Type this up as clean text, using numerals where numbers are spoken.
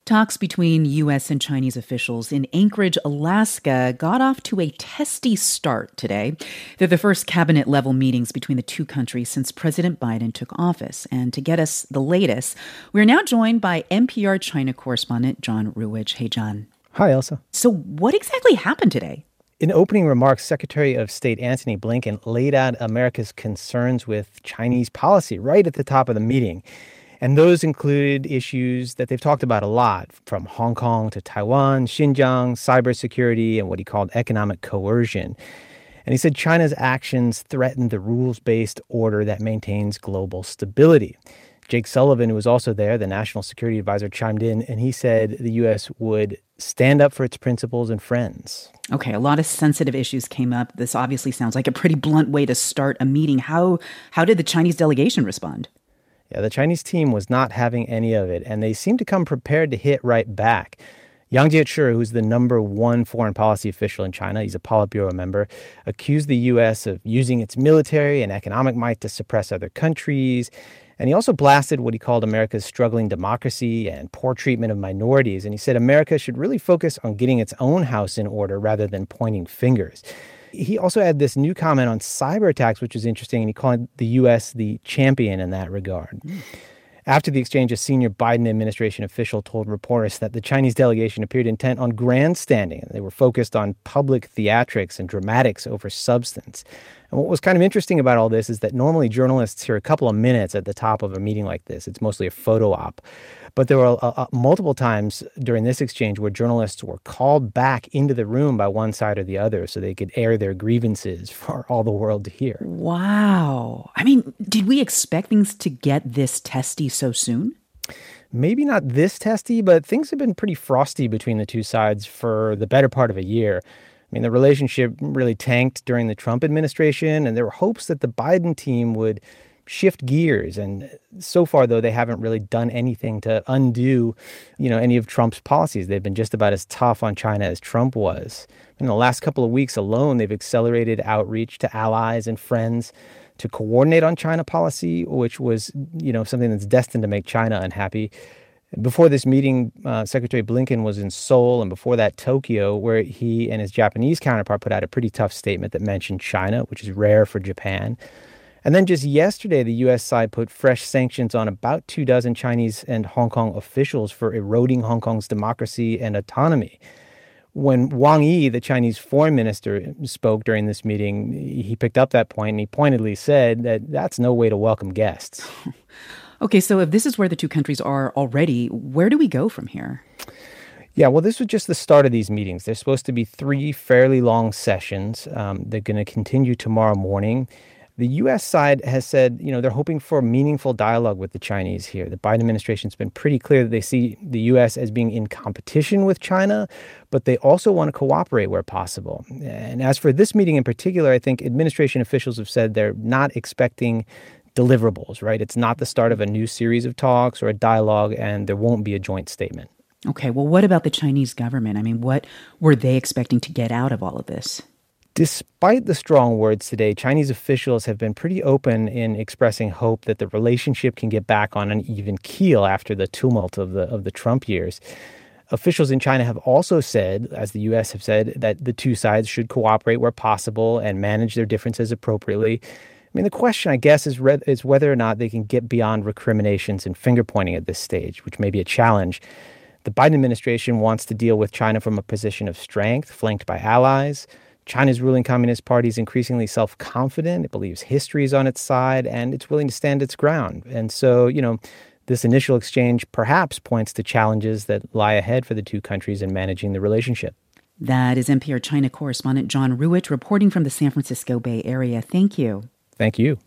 Talks between U.S. and Chinese officials in Anchorage, Alaska, got off to a testy start today. They're the first cabinet-level meetings between the two countries since President Biden took office. And to get us the latest, we're now joined by NPR China correspondent John Ruwitch. Hey, John. Hi, Elsa. So what exactly happened today? In opening remarks, Secretary of State Antony Blinken laid out America's concerns with Chinese policy right at the top of the meeting. And those included issues that they've talked about a lot, from Hong Kong to Taiwan, Xinjiang, cybersecurity, and what he called economic coercion. And he said China's actions threaten the rules-based order that maintains global stability. Jake Sullivan, who was also there, the national security advisor, chimed in, and he said the U.S. would stand up for its principles and friends. Okay, a lot of sensitive issues came up. This obviously sounds like a pretty blunt way to start a meeting. How did the Chinese delegation respond? Yeah, the Chinese team was not having any of it, and they seemed to come prepared to hit right back. Yang Jiechi, who's the number one foreign policy official in China, he's a Politburo member, accused the U.S. of using its military and economic might to suppress other countries. And he also blasted what he called America's struggling democracy and poor treatment of minorities. And he said America should really focus on getting its own house in order rather than pointing fingers. He also had this new comment on cyber attacks, which was interesting, and he called the U.S. the champion in that regard. After the exchange, a senior Biden administration official told reporters that the Chinese delegation appeared intent on grandstanding. They were focused on public theatrics and dramatics over substance. And what was kind of interesting about all this is that normally journalists hear a couple of minutes at the top of a meeting like this. It's mostly a photo op. But there were multiple times during this exchange where journalists were called back into the room by one side or the other so they could air their grievances for all the world to hear. Wow. I mean, did we expect things to get this testy so soon? Maybe not this testy, but things have been pretty frosty between the two sides for the better part of a year. I mean, the relationship really tanked during the Trump administration, and there were hopes that the Biden team would shift gears. And so far, though, they haven't really done anything to undo, any of Trump's policies. They've been just about as tough on China as Trump was. In the last couple of weeks alone, they've accelerated outreach to allies and friends to coordinate on China policy, which was, something that's destined to make China unhappy. Before this meeting, Secretary Blinken was in Seoul, and before that, Tokyo, where he and his Japanese counterpart put out a pretty tough statement that mentioned China, which is rare for Japan. And then just yesterday, the U.S. side put fresh sanctions on about 24 Chinese and Hong Kong officials for eroding Hong Kong's democracy and autonomy. When Wang Yi, the Chinese foreign minister, spoke during this meeting, he picked up that point and he pointedly said that that's no way to welcome guests. Okay, so if this is where the two countries are already, where do we go from here? Yeah, well, this was just the start of these meetings. There's supposed to be 3 fairly long sessions. They're going to continue tomorrow morning. The U.S. side has said, they're hoping for meaningful dialogue with the Chinese here. The Biden administration's been pretty clear that they see the U.S. as being in competition with China, but they also want to cooperate where possible. And as for this meeting in particular, I think administration officials have said they're not expecting deliverables, right? It's not the start of a new series of talks or a dialogue, and there won't be a joint statement. Okay, well, what about the Chinese government? I mean, what were they expecting to get out of all of this? Despite the strong words today, Chinese officials have been pretty open in expressing hope that the relationship can get back on an even keel after the tumult of the Trump years. Officials in China have also said, as the U.S. have said, that the two sides should cooperate where possible and manage their differences appropriately. I mean, the question, I guess, is whether or not they can get beyond recriminations and finger-pointing at this stage, which may be a challenge. The Biden administration wants to deal with China from a position of strength, flanked by allies. China's ruling Communist Party is increasingly self-confident. It believes history is on its side, and it's willing to stand its ground. And so, this initial exchange perhaps points to challenges that lie ahead for the two countries in managing the relationship. That is NPR China correspondent John Ruwitch reporting from the San Francisco Bay Area. Thank you. Thank you.